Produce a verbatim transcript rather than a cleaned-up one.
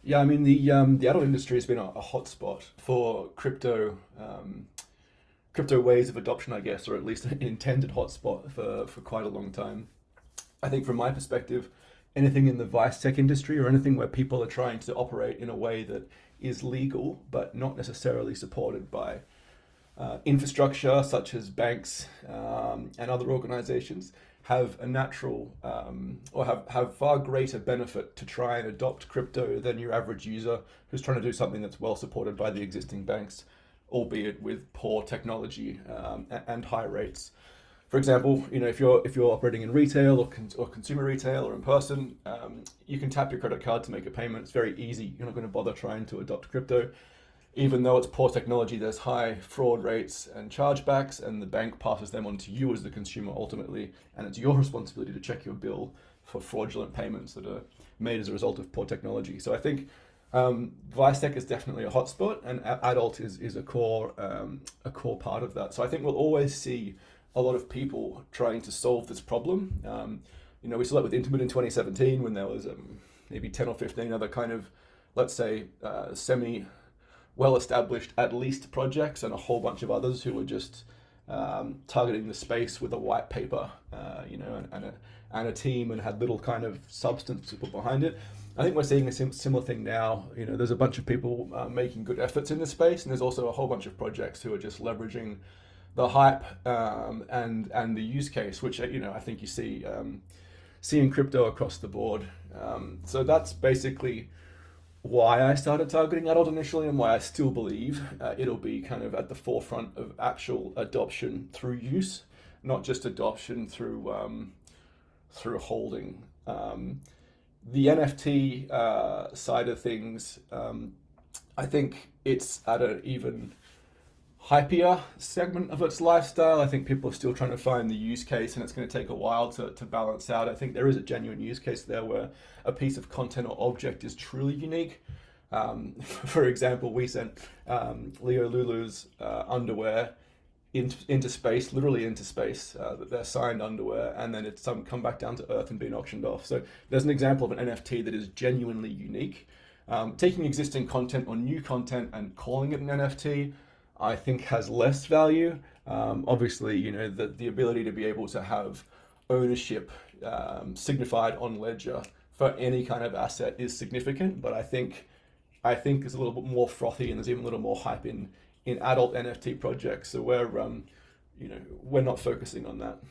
Yeah, I mean the um, the adult industry has been a, a hotspot for crypto um, crypto ways of adoption, I guess, or at least an intended hotspot for for quite a long time. I think from my perspective, anything in the vice tech industry or anything where people are trying to operate in a way that is legal but not necessarily supported by uh, infrastructure such as banks um, and other organizations have a natural um, or have, have far greater benefit to try and adopt crypto than your average user who's trying to do something that's well supported by the existing banks, albeit with poor technology um, and high rates. For example, you know, if you're if you're operating in retail or, con- or consumer retail or in person, um, you can tap your credit card to make a payment. It's very easy. You're not going to bother trying to adopt crypto. Even though it's poor technology, there's high fraud rates and chargebacks, and the bank passes them on to you as the consumer ultimately, and it's your responsibility to check your bill for fraudulent payments that are made as a result of poor technology. So I think um, ViceTech is definitely a hotspot, and adult is is a core um, a core part of that. So I think we'll always see a lot of people trying to solve this problem. Um, you know, we saw that with Intimate in twenty seventeen when there was um, maybe ten or fifteen other kind of, let's say, uh, semi well established at least projects and a whole bunch of others who were just um, targeting the space with a white paper, uh, you know, and, and, a, and a team and had little kind of substance to put behind it. I think we're seeing a sim- similar thing now. You know, there's a bunch of people uh, making good efforts in this space, and there's also a whole bunch of projects who are just leveraging the hype um, and and the use case, which you know I think you see um, see in crypto across the board. Um, so that's basically why I started targeting adult initially and why I still believe uh, it'll be kind of at the forefront of actual adoption through use, not just adoption through um, through holding. Um, the N F T uh, side of things, um, I think it's at an even hypier segment of its lifestyle. I think people are still trying to find the use case, and it's going to take a while to, to balance out. I think there is a genuine use case there where a piece of content or object is truly unique. Um, for example, we sent um, Leo Lulu's uh, underwear in, into space, literally into space, uh, their signed underwear, and then it's some come back down to Earth and been auctioned off. So there's an example of an N F T that is genuinely unique. Um, taking existing content or new content and calling it an N F T, I think has less value. Um, obviously, you know, the, the ability to be able to have ownership um, signified on ledger for any kind of asset is significant, but I think I think it's a little bit more frothy and there's even a little more hype in in adult N F T projects. So we're um, you know, we're not focusing on that.